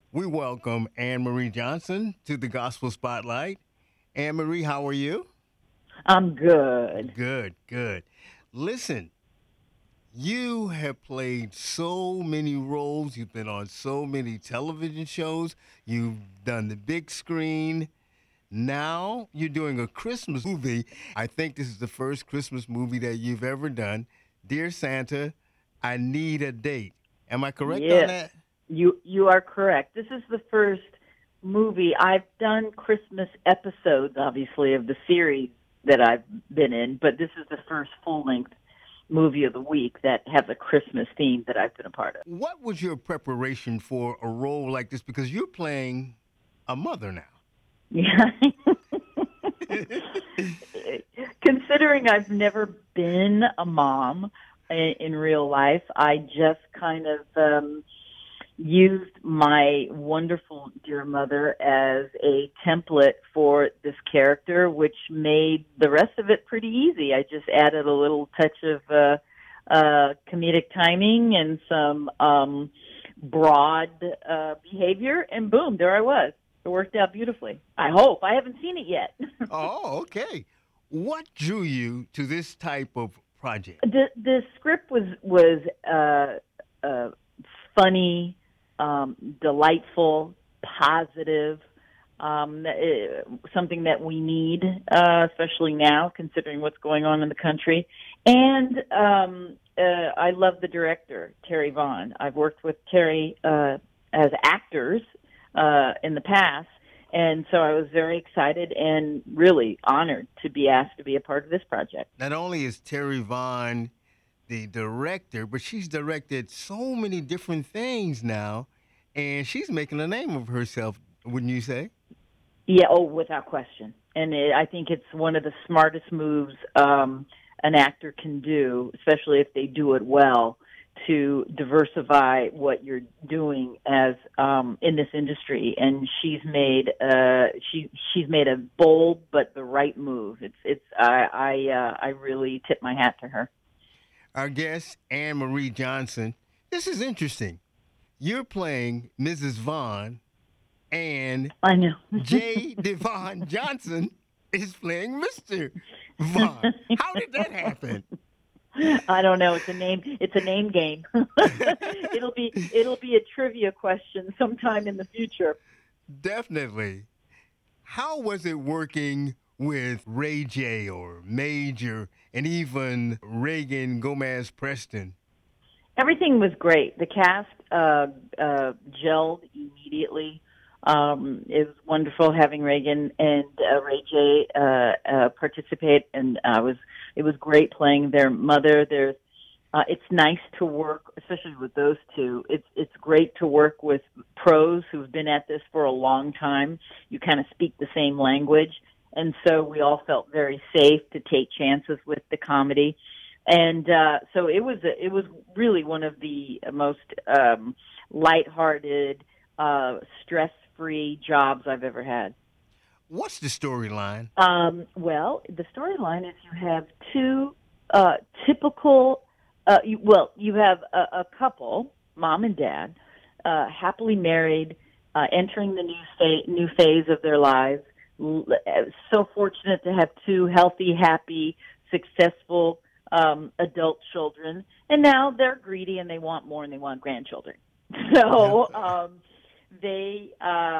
We welcome Anne Marie Johnson to the Gospel Spotlight. Anne Marie, how are you? I'm good. Good, good. Listen, you have played so many roles. You've been on so many television shows. You've done the big screen. Now you're doing a Christmas movie. I think this is the first Christmas movie that you've ever done. Dear Santa, I need a date. Am I correct on Yes, that? you are correct. This is the first movie I've done Christmas episodes, obviously, of the series that I've been in, but this is the first full length movie of the week that has a Christmas theme that I've been a part of. What was your preparation for a role like this? Because you're playing a mother now. Yeah. Considering I've never been a mom in real life, I just kind of used my wonderful dear mother as a template for this character, which made the rest of it pretty easy. I just added a little touch of comedic timing and some broad behavior, and boom, there I was. It worked out beautifully. I hope. I haven't seen it yet. Oh, okay. What drew you to this type of project? The script was uh, funny, delightful, positive. Something that we need, especially now, considering what's going on in the country. And I love the director, Terry Vaughn. I've worked with Terry as actors in the past, and so I was very excited and really honored to be asked to be a part of this project. Not only is Terry Vaughn the director, but she's directed so many different things now, and she's making a name of herself, wouldn't you say? Yeah, oh, without question. And I think it's one of the smartest moves an actor can do, especially if they do it well, to diversify what you're doing as in this industry. And she's made a bold but the right move. I really tip my hat to her. Our guest, Anne Marie Johnson. This is interesting. You're playing Mrs. Vaughn, and I know. J. Devon Johnson is playing Mr. Vaughn. How did that happen? I don't know. It's a name. It's a name game. It'll be a trivia question sometime in the future. Definitely. How was it working with Ray J or Major and even Reagan Gomez Preston? Everything was great. The cast gelled immediately. It was wonderful having Reagan and Ray J participate, and it was great playing their mother. It's nice to work, especially with those two. It's great to work with pros who've been at this for a long time. You kind of speak the same language, and so we all felt very safe to take chances with the comedy. And so it was really one of the most lighthearted, stress-free jobs I've ever had. What's the storyline? Well, the storyline is you have two uh, typical. You have a couple, mom and dad, happily married, entering the new phase of their lives. So fortunate to have two healthy, happy, successful adult children, and now they're greedy and they want more and they want grandchildren. Yep. So they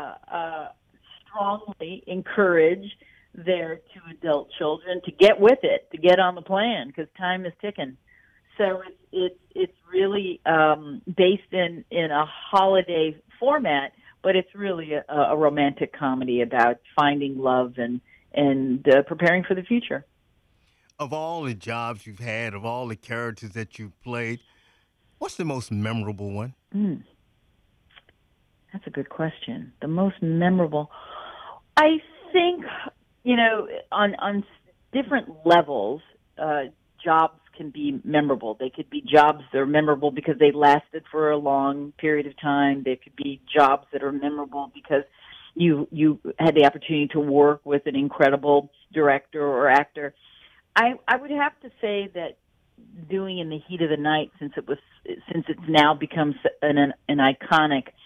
strongly encourage their two adult children to get with it, to get on the plan, because time is ticking. So it's really based in a holiday format, but it's really a romantic comedy about finding love and preparing for the future. Of all the jobs you've had, of all the characters that you've played, what's the most memorable one? Mm, that's a good question. The most memorable, I think, on different levels, jobs can be memorable. They could be jobs that are memorable because they lasted for a long period of time. They could be jobs that are memorable because you had the opportunity to work with an incredible director or actor. I would have to say that doing In the Heat of the Night, since it's now become an iconic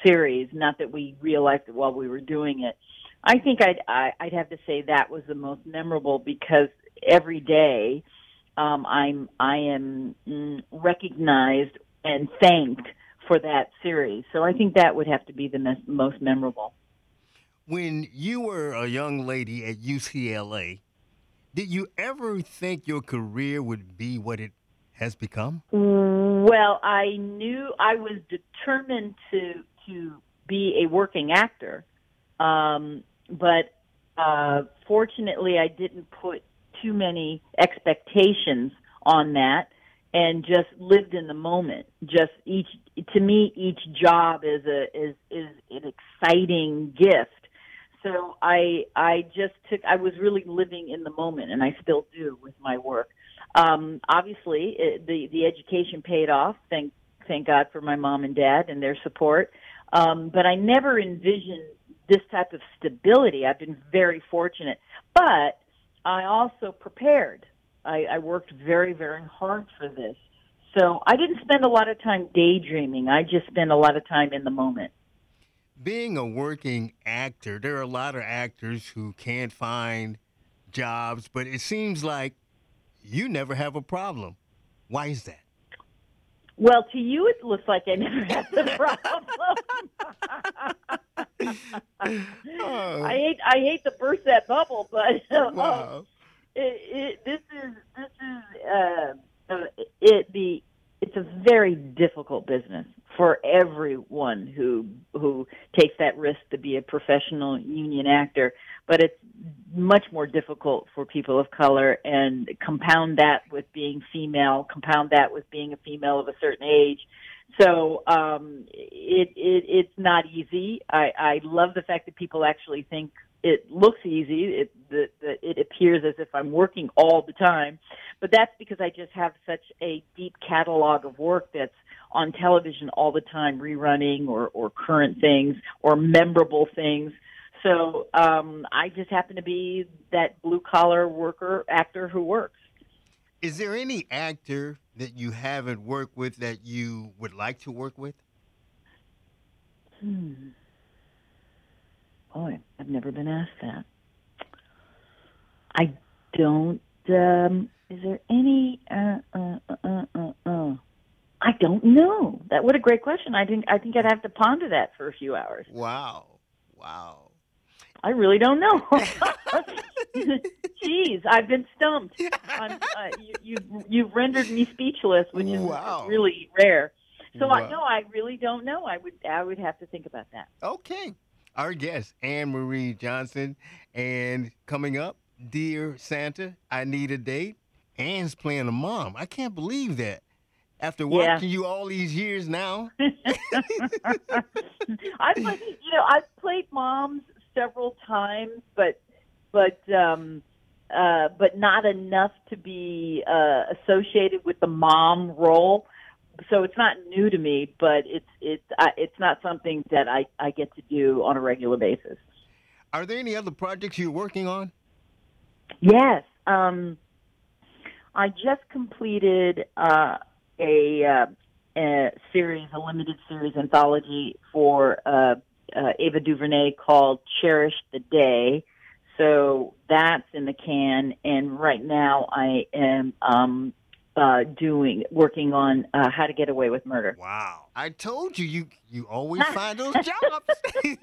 series. Not that we realized it while we were doing it. I think I'd have to say that was the most memorable because every day I am recognized and thanked for that series. So I think that would have to be the most memorable. When you were a young lady at UCLA, did you ever think your career would be what it has become? Well, I knew I was determined to be a working actor, but fortunately, I didn't put too many expectations on that, and just lived in the moment. Just each to me, each job is an exciting gift. So I just took. I was really living in the moment, and I still do with my work. Obviously, the education paid off. Thank God for my mom and dad and their support. But I never envisioned this type of stability. I've been very fortunate, but I also prepared. I worked very, very hard for this. So I didn't spend a lot of time daydreaming. I just spent a lot of time in the moment. Being a working actor, there are a lot of actors who can't find jobs, but it seems like you never have a problem. Why is that? Well, to you, it looks like I never had the problem. Oh, I hate to burst that bubble, but wow. this is it the it's a very difficult business for everyone who takes that risk to be a professional union actor, but it's much more difficult for people of color, and compound that with being female, compound that with being a female of a certain age. So it's not easy. I love the fact that people actually think it looks easy. It appears as if I'm working all the time, but that's because I just have such a deep catalog of work that's on television all the time, rerunning or current things or memorable things. So I just happen to be that blue collar worker actor who works. Is there any actor that you haven't worked with that you would like to work with? Hmm. Boy, I've never been asked that. I don't. Is there any? I don't know. That what a great question. I think I'd have to ponder that for a few hours. Wow. Wow. I really don't know. Jeez, I've been stumped. You've rendered me speechless, which is Wow. really rare. So Wow. no, I really don't know. I would have to think about that. Okay. Our guest, Anne Marie Johnson. And coming up, Dear Santa, I Need a Date. Anne's playing a mom. I can't believe that. After Yeah. watching you all these years now. I've played moms several times, but not enough to be associated with the mom role. So it's not new to me, but it's not something that I get to do on a regular basis. Are there any other projects you're working on? Yes, I just completed a series, a limited series anthology for Ava DuVernay called "Cherish the Day." So that's in the can, and right now I am working on How to Get Away with Murder. Wow. I told you, you always find those jobs.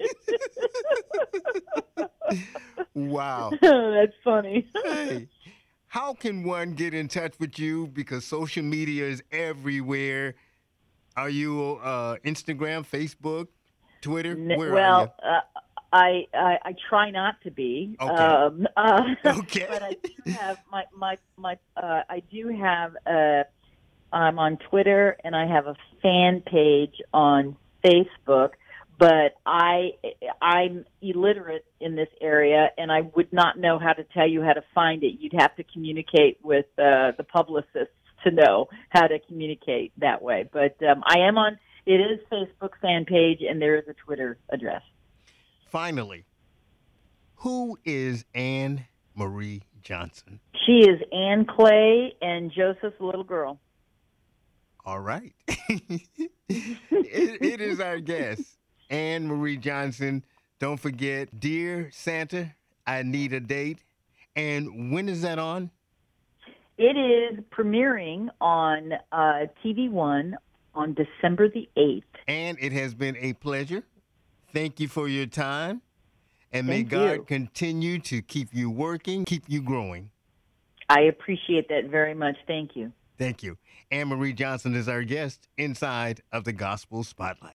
Wow. That's funny. Hey, how can one get in touch with you? Because social media is everywhere. Are you Instagram, Facebook, Twitter? Where are you? Well, I try not to be, Okay. but I Okay. do have my I do have I'm on Twitter and I have a fan page on Facebook, but I'm illiterate in this area and I would not know how to tell you how to find it. You'd have to communicate with the publicists to know how to communicate that way. But I am on. It is Facebook fan page and there is a Twitter address. Finally, who is Anne Marie Johnson? She is Ann Clay and Joseph's little girl. All right. It is our guest, Anne Marie Johnson. Don't forget, Dear Santa, I Need a Date. And when is that on? It is premiering on TV One on December the 8th. And it has been a pleasure. Thank you for your time. And may Thank God you. continue to keep you working, keep you growing. I appreciate that very much. Thank you. Thank you. Anne Marie Johnson is our guest inside of the Gospel Spotlight.